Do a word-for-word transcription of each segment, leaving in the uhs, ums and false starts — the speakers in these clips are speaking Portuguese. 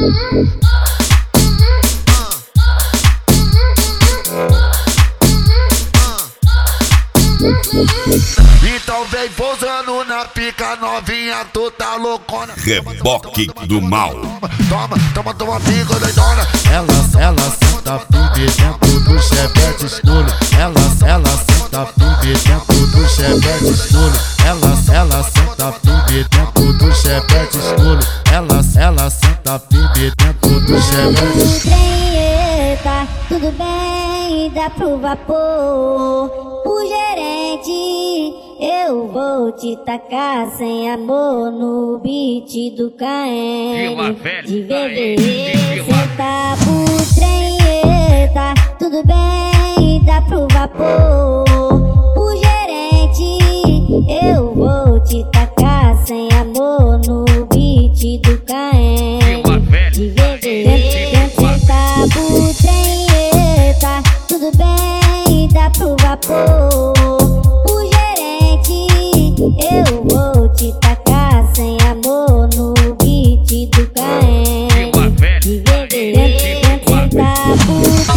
Então vem pousando na pica novinha, tu tá loucona. Reboque do mal. Toma, toma, toma pica doidona. Ela, ela senta firme dentro do chevette escuro. Ela, ela senta firme dentro do chevette escuro. Ela, ela senta firme dentro do chevette escuro. Ela, ela senta firme dentro do chevette escuro. Eita, tudo bem, dá pro vapor. O gerente, eu vou te tacar sem amor no beat do K M. De bebê, senta pro trem. Eita, tudo bem, dá pro vapor. O gerente, eu vou te tacar sem amor no beat do K M. De bebê, senta pro trem. Eita, tudo bem, dá pro vapor. O gerente, eu vou te tacar sem amor no beat do K M. De bebê, senta pro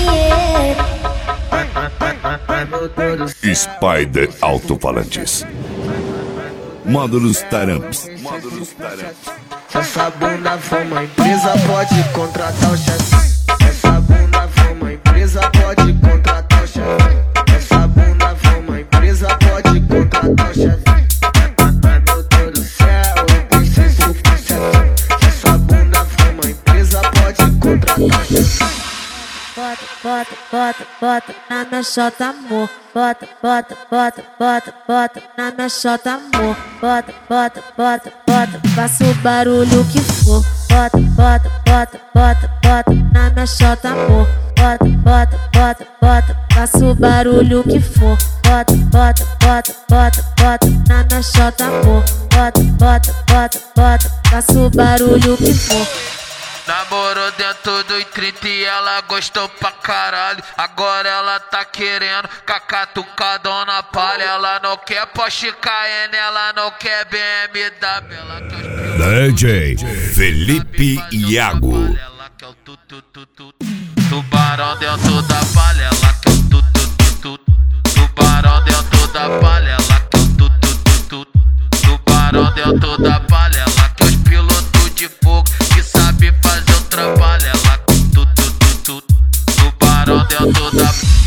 trem. Spider Alto-Falantes. Módulos Taramps. Se essa bunda for uma empresa, pode contratar o chefe. Se essa bunda for uma empresa, pode contratar o chefe. Essa bunda for uma empresa, pode contratar o chefe. Ai meu Deus do céu, eu pensei por sete. Se essa bunda for uma empresa, pode contratar o chefe. Bota, bota, bota, bota na minha chota, amor. Bota, bota, bota, bota, bota na minha chota, amor. Bota, bota, bota, bota, faça o barulho que for. Bota, bota, bota, bota, bota na minha chota, amor. Bota, bota, bota, bota, faça o barulho que for. Bota, bota, bota, bota, bota na minha chota, amor. Bota, bota, bota, bota, faça o barulho que for. Namorou dentro do trinta e ela gostou pra caralho. Agora ela tá querendo cacatucadão na palha. Ela não quer Porsche Cayenne, ela não quer B M W. Ela quer D J Felipe Iago. Ela quer o tu, tu, tu, tu. Tubarão dentro da palha. Ela quer o tu, tu, tu, tu. Tubarão dentro da palha. Ela quer o tu, tu, tu, tu. Tubarão dentro da palha. Ela quer os pilotos de fogo que sabe fazer o trabalho. Ela tu tu tu tu tubarão dentro da